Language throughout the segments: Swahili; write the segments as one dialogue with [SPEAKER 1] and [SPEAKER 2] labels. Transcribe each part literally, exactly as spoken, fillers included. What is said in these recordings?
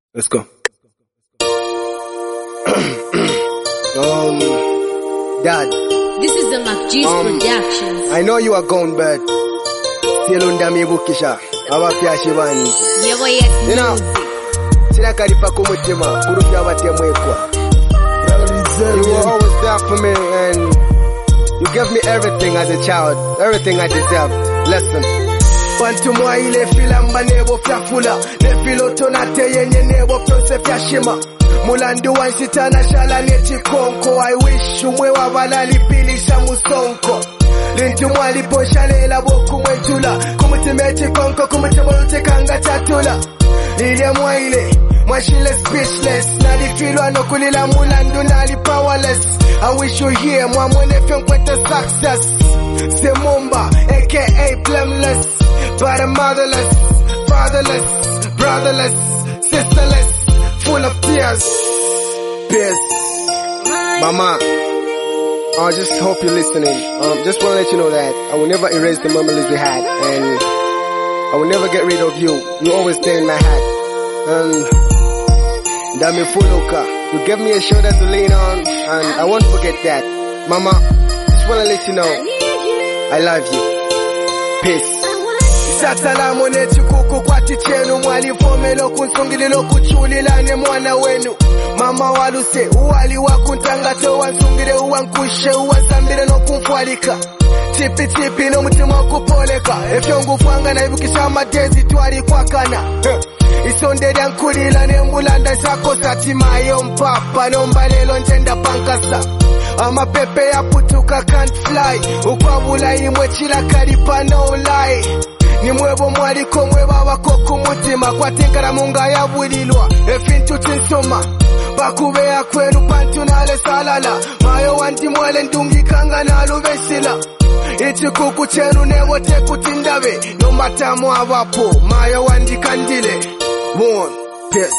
[SPEAKER 1] Let's go. um, Dad.
[SPEAKER 2] This is the MacG's
[SPEAKER 1] um,
[SPEAKER 2] Productions.
[SPEAKER 1] I know you are gone, but still under me bukisha. Abapya shibani.
[SPEAKER 2] Yevo yes.
[SPEAKER 1] You know, sila karipa kumutima, kurufya batia mwekwa. You were always there for me, and you gave me everything as a child, everything I deserved. Listen. Pantumwa ile filamba nebo fyafula, ne filotonate yenye nebo fyose fyashima. Mulandu wansitana shala neti konko, I wish umwe wabalali pilisha musonko. Lintu mwali poshalela boku mwentula, kumutimeti konko kumutibolute kanga tatula. Lile mwaile, mwashile speechless, nalifilwa no kulila mulandu nali powerless. I wish you here, mwamwene fyonkwete success. Semomba, aka blameless, but I'm motherless, fatherless, brotherless, sisterless, full of tears. Tears. Mama, I just hope you're listening. Um, just want to let you know that I will never erase the memories we had, and I will never get rid of you. You always stay in my heart. And Dami Fuluka, you gave me a shoulder to lean on, and I won't forget that. Mama, just want to let you know I love you. Peace. Satalamu nechukuku kwa tichenu, mwali fomelo kunsungililo kuchulilane mwana wenu. Mama waluse uwali wakuntangato wansungile uwankushe uwasambile no kumfwalika. Tipi tipi no mutima wakupoleka, efyo ngufanga na ibukisha madezi tuwali kwa kana. Isondeli yankulila nembulanda sako satimayo mpapa nombalelo njenda pankasa. Ama pepe ya putuka can't fly, ukwabula imwe chila karipa no lie. Ni mwebo mwaliko mweba wako kumutima, kwa tinkara munga ya wililwa efintu tinsoma. Bakube ya kwenu pantu nale salala, mayo wanti mwele ndungi kanga na lubesila. Ichi kuku chenu newote kutindawe, no matamu awapo, mayo wandi kandile. One, peace.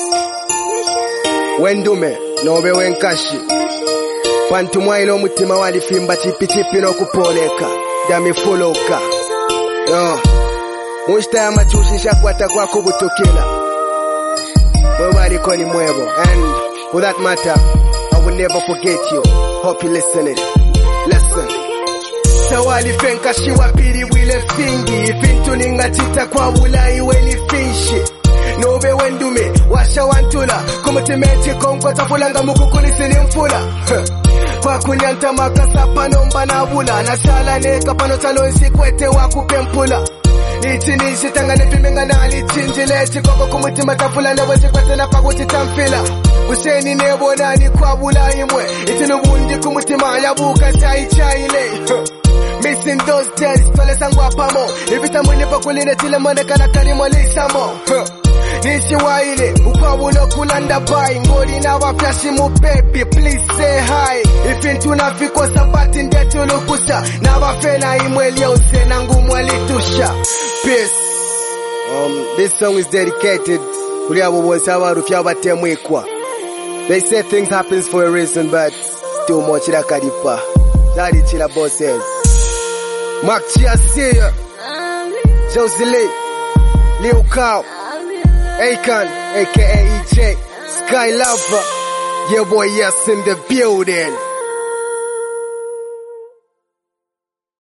[SPEAKER 1] Wendume, nobe wenkashi. Pantu mwailo mutima wali fimba chipi chipi no kupoleka. Dami foloka. Yo. Mushta ya machushisha kwata kwa kubutukila. Mwewali koni mwebo. And for that matter, I will never forget you. Hope you listening. Listen. Sawali fenka shiwa piri wile fingi. Fintu ningatita kwa ulai weni finshi. Nobe wendume, washa wantula. Kumutimeti kongo tafulanga mukukulisi ni mfula. Kwa kunyanta makasa panomba na bula. Nashala neka pano talonsi kwete wakupempula. Ichi nishi tanga nefimenga na alichinjile. Chikoko kumutima tafula na wezi kwete na paguti tamfila. Useni nebo nani kwa bula imwe. Ichi nubundi kumutima ya buka chai chaile. Missing those days, pale sangwa pamo. Ibita mwini pa kuline tile maneka na karimo lisamo. Nishi waile, ukwabulo kulanda bai. Ngoli na wafyashi mu baby, please say hi. Ifintu na fiko sabati ndetu lukusha. Na wafena imweli ya usena ngumweli tusha. Peace. Um, this song is dedicated kuliabu wansawa rufya wate mwekwa. They say things happens for a reason, but still more chila kadipa. Daddy chila bosses. Mark Chia, Josie Lee, Lil Cow, Akon, aka E J, Sky Lover, your boy yes in the building.